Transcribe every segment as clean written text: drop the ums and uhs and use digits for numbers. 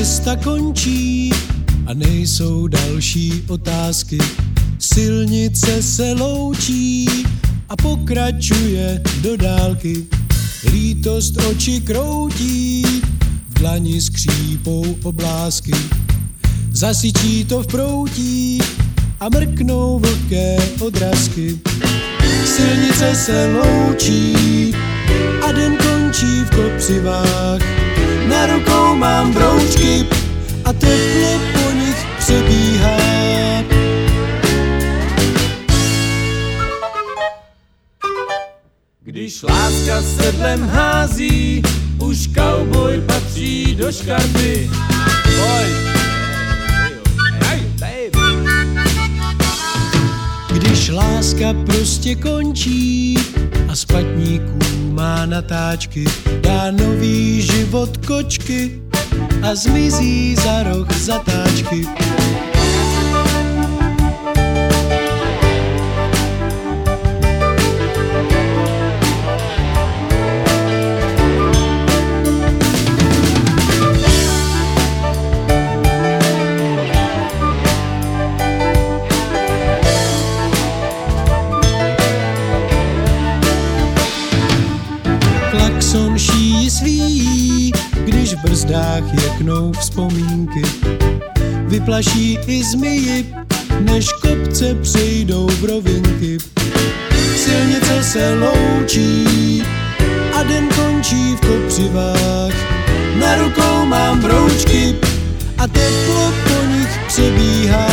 cesta končí a nejsou další otázky. Silnice se loučí a pokračuje do dálky. Lítost oči kroutí, v dlani skřípou oblásky. Zasyčí to v proutí a mrknou vlhké odrazky. Silnice se loučí a den končí v kopřivách. Na rukou mám broučky a teplo po nich přebíhá. Když láska sedlem hází, už cowboy patří do škarpy. Když láska prostě končí a z patníků má natáčky, dá nový život kočky a zmizí za roh zatáčky. Klakson šíjí svíjí, když v brzdách jeknou vzpomínky. Vyplaší i zmiji, než kopce přejdou v rovinky. Silnice se loučí a den končí v kopřivách. Na rukou mám broučky a teplo po nich přebíhá.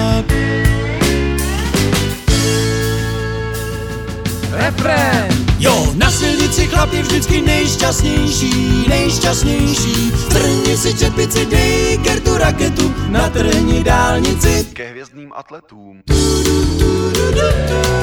Refrén! Jo, na silnici chlap je vždycky nejšťastnější, nejšťastnější. Trhni si čepici, dej Gertu raketu, natrhni dálnici ke hvězdným atletům. Du, du, du, du, du.